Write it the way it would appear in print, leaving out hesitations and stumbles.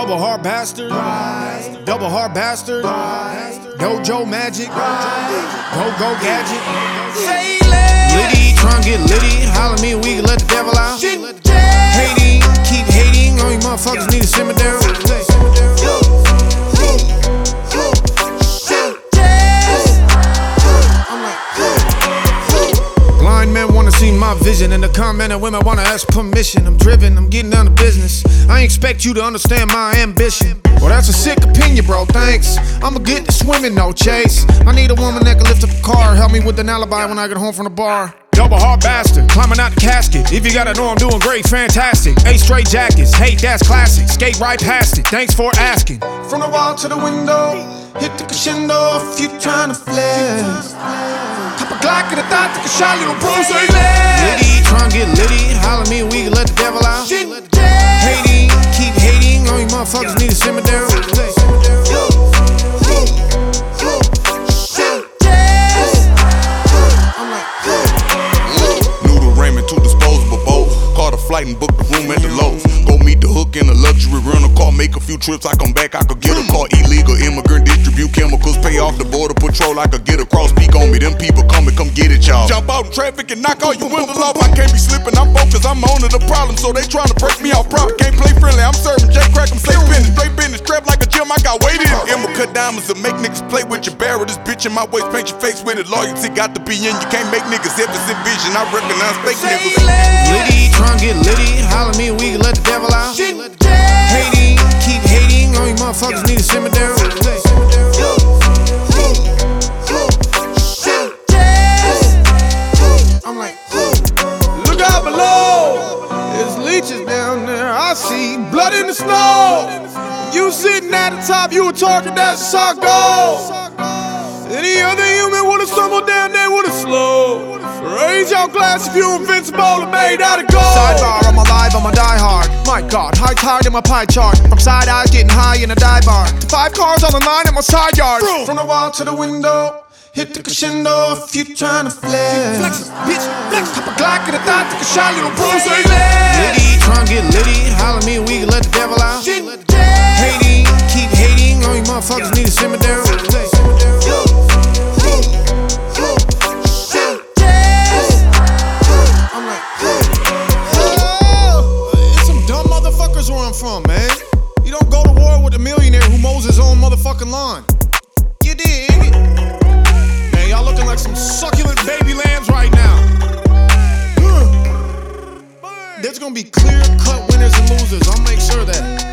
Double hard bastard, double hard bastard, Dojo magic, go gadget. Liddy, tryna get litty, holla me, we can let the devil out. Hating, keep hating, all you motherfuckers need to simmer down. Blind men wanna see my vision, and the comment of women wanna ask permission. I'm driven, I'm getting down to business. I ain't expect you to understand my ambition. Well, that's a sick opinion, bro, thanks. I'ma get to swimming, no chase. I need a woman that can lift up a car, help me with an alibi when I get home from the bar. Double hard bastard, climbing out the casket. If you gotta know I'm doing great, fantastic. 8 straight jackets, hate that's classic. Skate right past it, thanks for asking. From the wall to the window, hit the crescendo if you tryna flex. Cop a Glock in the thought, take a shot, little bro, say Liddy, tryna get litty, holla me, we can let the devil out. Hating, keep hating, all you motherfuckers need to simmer down. Flight and book the room at the Lowe's. Go meet the hook in a luxury rental car. Make a few trips, I come back, I could get a car. Illegal immigrant, distribute chemicals. Pay off the border patrol, I could get across. Speak on me, them people come get it, y'all. Jump out in traffic and knock all your windows off. I can't be slipping, I'm focused, I'm on to the problem. So they trying to break me off proper. Can't play friendly, I'm serving J Crack, I'm safe business. Straight business, strapped like a gym, I got weight in. Emma cut diamonds and make niggas play with your barrel. This bitch in my waist, paint your face with it. Loyalty got to be in, you can't make niggas deficit vision. I recognize fake niggas. Liddy, tryna get litty, holla me, we can let the devil out. Hating, keep hating, all you motherfuckers need to simmer down. I'm like, look out below, there's leeches down there, I see blood in the snow. You sitting at the top, you were talking, that's how it goes. Any other human would've stumbled down there, would've slowed. Raise your glass if you're invincible and made out of gold. Sidebar, I'm alive, I'm a diehard. My God, high tide in my pie chart. From side eyes getting high in a dive bar. 5 cars on the line in my side yard. From the wall to the window, hit the crescendo if you tryna flex. Flex, bitch, flex. Cop a Glock in the thought, take a shot, little bro, say Liddy, tryna get litty, holla me, we can let the devil out. Hating, keep hating, all you motherfuckers need to simmer down. Where I'm from, man. You don't go to war with a millionaire who mows his own motherfucking lawn. You dig? Man, y'all looking like some succulent baby lambs right now. There's gonna be clear-cut winners and losers. I'll make sure of that.